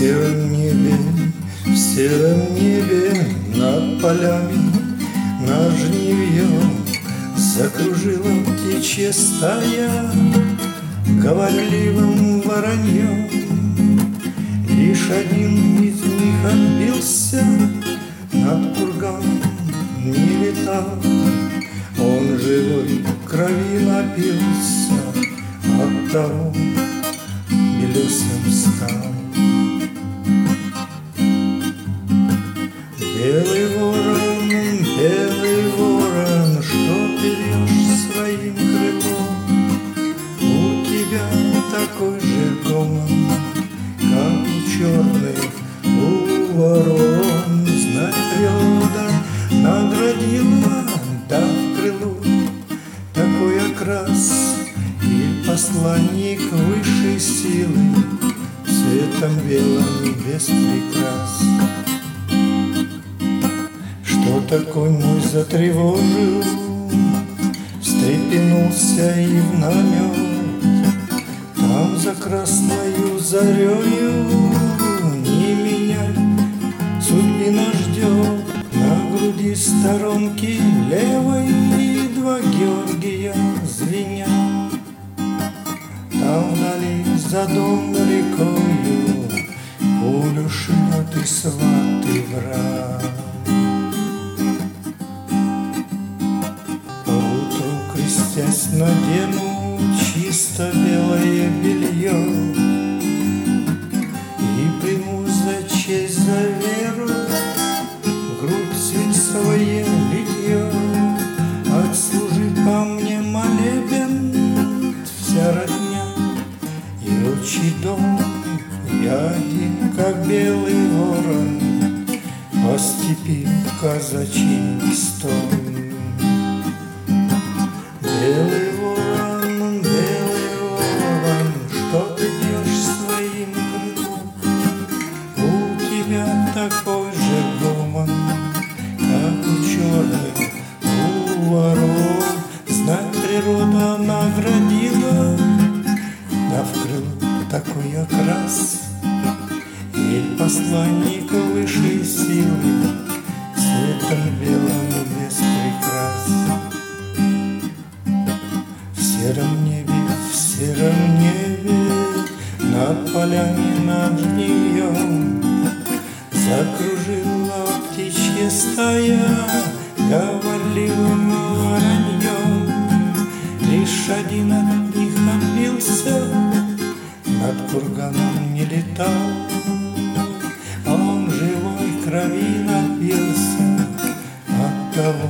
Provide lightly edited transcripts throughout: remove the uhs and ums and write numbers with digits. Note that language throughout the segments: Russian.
в сером небе над полями, над жнивьем закружила птичья стая говорливым вороньем. Лишь один из них отбился, над курганом не летал. Он живой крови напился, оттого белесым стал. Белый ворон, что ты вьешь своим крылом? У тебя такой же гомон, как у черных, у ворон. Знать природа наградила, дав крылу такой окрас. И посланник высшей силы цветом белым без прикрас. Что такой мой затревожил, встрепенулся и в намет. Там за красною зарею не меня судьбина ждет. На груди сторонки левой два Георгия звенят. Там вдали за дом рекою пулю шлет и сват и враг. Крестясь, надену чисто белое белье и приму за честь, за веру грудь свинцовое литье. Отслужит по мне молебен вся родня и отчий дом. Я один, как белый ворон, по степи казачий стон. Белый ворон, что ты бьешь своим крылом? У тебя такой же гомон, как у черных, у ворон. Знать природа наградила, дав крылу такой окрас. И посланник высшей силы цветом белым без прикрас. В сером небе, над полями, над жнивьем закружила птичья стая говорливым вороньем. Лишь один от них отбился, над курганом не летал. Он живой крови напился, оттого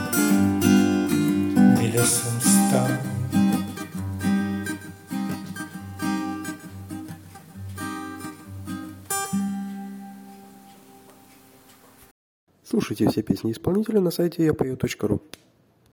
белесым стал. Слушайте все песни исполнителя на сайте yapою.ru.